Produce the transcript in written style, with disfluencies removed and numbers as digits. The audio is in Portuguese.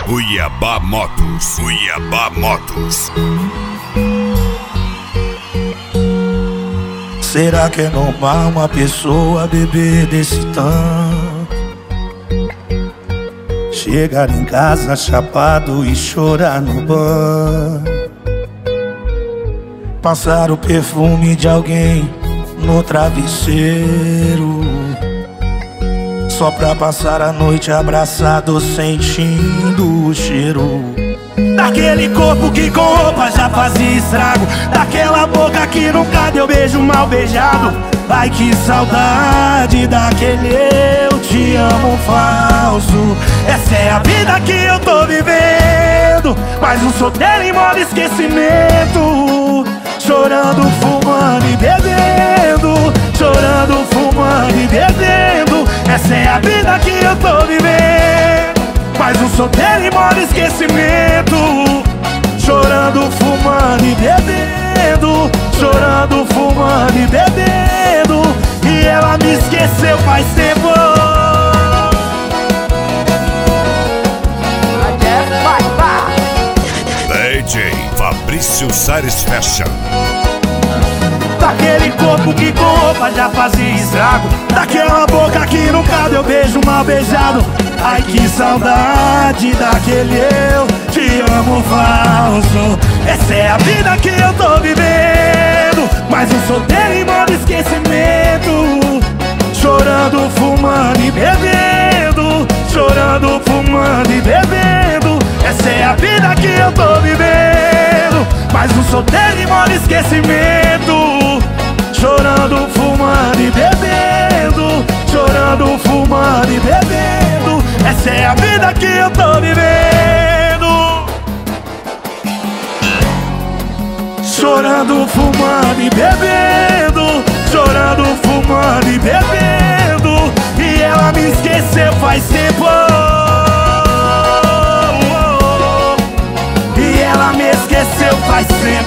Cuiabá Motos. Cuiabá Motos. Será que é normal uma pessoa beber desse tanto? Chegar em casa chapado e chorar no banho, passar o perfume de alguém no travesseiro, só pra passar a noite abraçado sentindo o cheiro daquele corpo que com roupa já fazia estrago, daquela boca que nunca deu beijo mal beijado. Ai, que saudade daquele eu te amo falso. Essa é a vida que eu tô vivendo, mais um solteiro em modo esquecimento, chorando, fumando e bebendo, chorando, fumando e bebendo. Essa é a vida que eu tô vivendo, mais um solteiro em modo esquecimento, chorando, fumando e bebendo, chorando, fumando e bebendo. E ela me esqueceu faz tempo. DJ Fabrício Sares Fashion. Daquele corpo que com roupa já fazia estrago, daquela boca que nunca deu beijo mal beijado. Ai, que saudade daquele eu te amo falso. Essa é a vida que eu tô vivendo, mais um solteiro em modo esquecimento, chorando, fumando e bebendo, chorando, fumando e bebendo. Essa é a vida que eu tô vivendo, mais um solteiro em modo esquecimento, chorando, fumando e bebendo, chorando, fumando e bebendo. Essa é a vida que eu tô vivendo, chorando, fumando e bebendo, chorando, fumando e bebendo. E ela me esqueceu faz tempo. E ela me esqueceu faz tempo.